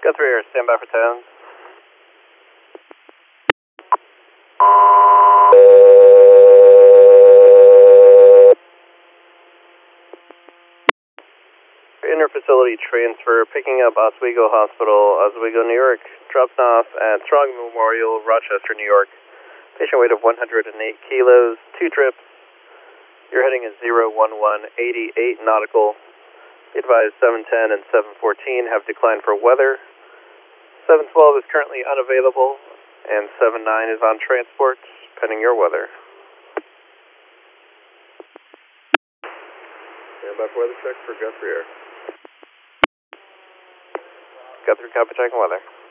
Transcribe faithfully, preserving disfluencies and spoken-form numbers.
Guthrie Air, stand by for tones. Interfacility transfer, picking up Oswego Hospital, Oswego, New York, drops off at Strong Memorial, Rochester, New York. Patient weight of one hundred eight kilos, two trips. Your heading is zero one one eighty-eight nautical. Be advised seven ten and seven fourteen have declined for weather. seven twelve is currently unavailable, and seven nine is on transport, pending your weather. Stand by for weather check for Guthrie Air. Guthrie, copy check and weather.